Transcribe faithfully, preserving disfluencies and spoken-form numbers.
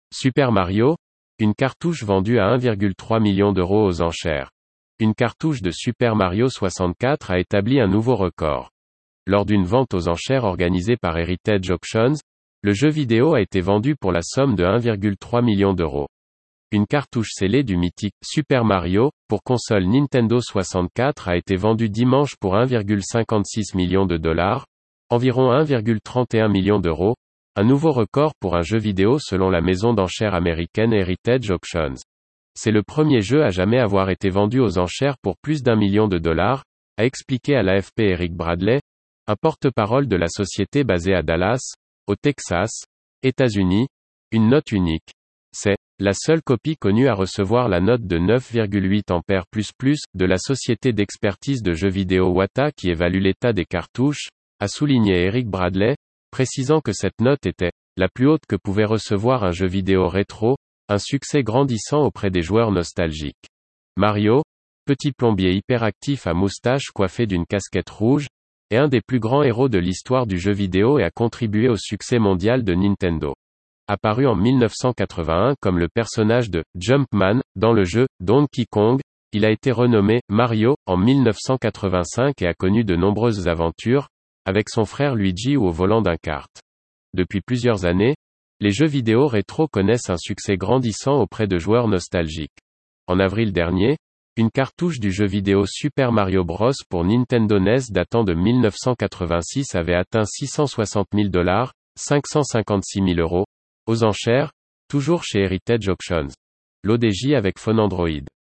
Super Mario, une cartouche vendue à un virgule trois million d'euros aux enchères. Une cartouche de Super Mario soixante-quatre a établi un nouveau record. Lors d'une vente aux enchères organisée par Heritage Auctions, le jeu vidéo a été vendu pour la somme de un virgule trois million d'euros. Une cartouche scellée du mythique Super Mario, pour console Nintendo soixante-quatre a été vendue dimanche pour un virgule cinquante-six million de dollars, environ un virgule trente et un million d'euros, un nouveau record pour un jeu vidéo selon la maison d'enchères américaine Heritage Auctions. C'est le premier jeu à jamais avoir été vendu aux enchères pour plus d'un million de dollars, a expliqué à l'A F P Eric Bradley, un porte-parole de la société basée à Dallas, au Texas, États-Unis, une note unique. C'est la seule copie connue à recevoir la note de neuf virgule huit ampères plus plus de la société d'expertise de jeux vidéo Wata qui évalue l'état des cartouches, a souligné Eric Bradley, précisant que cette note était la plus haute que pouvait recevoir un jeu vidéo rétro, un succès grandissant auprès des joueurs nostalgiques. Mario, petit plombier hyperactif à moustache coiffé d'une casquette rouge, est un des plus grands héros de l'histoire du jeu vidéo et a contribué au succès mondial de Nintendo. Apparu en mille neuf cent quatre-vingt-un comme le personnage de Jumpman dans le jeu Donkey Kong, il a été renommé Mario en mille neuf cent quatre-vingt-cinq et a connu de nombreuses aventures, avec son frère Luigi ou au volant d'un kart. Depuis plusieurs années, les jeux vidéo rétro connaissent un succès grandissant auprès de joueurs nostalgiques. En avril dernier, une cartouche du jeu vidéo Super Mario Bros pour Nintendo N E S datant de mille neuf cent quatre-vingt-six avait atteint six cent soixante mille dollars, cinq cent cinquante-six mille euros, aux enchères, toujours chez Heritage Auctions. L'O D J avec phone Android.